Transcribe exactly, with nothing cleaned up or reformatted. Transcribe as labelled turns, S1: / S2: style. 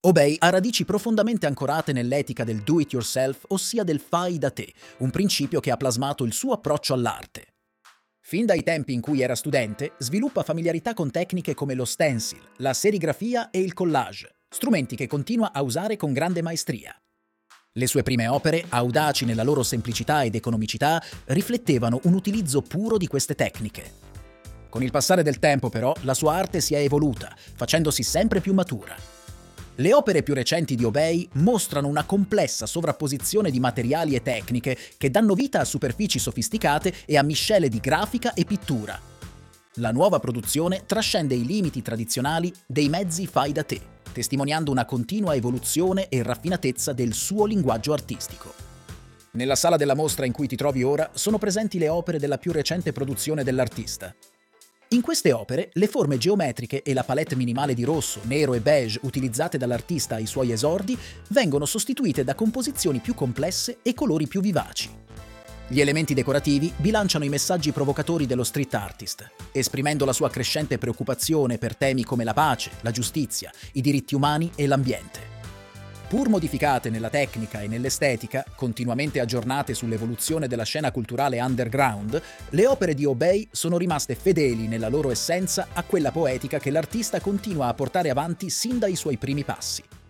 S1: Obey ha radici profondamente ancorate nell'etica del do it yourself, ossia del fai da te, un principio che ha plasmato il suo approccio all'arte. Fin dai tempi in cui era studente, sviluppa familiarità con tecniche come lo stencil, la serigrafia e il collage, strumenti che continua a usare con grande maestria. Le sue prime opere, audaci nella loro semplicità ed economicità, riflettevano un utilizzo puro di queste tecniche. Con il passare del tempo, però, la sua arte si è evoluta, facendosi sempre più matura. Le opere più recenti di Obey mostrano una complessa sovrapposizione di materiali e tecniche che danno vita a superfici sofisticate e a miscele di grafica e pittura. La nuova produzione trascende i limiti tradizionali dei mezzi fai da te, testimoniando una continua evoluzione e raffinatezza del suo linguaggio artistico. Nella sala della mostra in cui ti trovi ora sono presenti le opere della più recente produzione dell'artista. In queste opere, le forme geometriche e la palette minimale di rosso, nero e beige utilizzate dall'artista ai suoi esordi vengono sostituite da composizioni più complesse e colori più vivaci. Gli elementi decorativi bilanciano i messaggi provocatori dello street artist, esprimendo la sua crescente preoccupazione per temi come la pace, la giustizia, i diritti umani e l'ambiente. Pur modificate nella tecnica e nell'estetica, continuamente aggiornate sull'evoluzione della scena culturale underground, le opere di Obey sono rimaste fedeli nella loro essenza a quella poetica che l'artista continua a portare avanti sin dai suoi primi passi.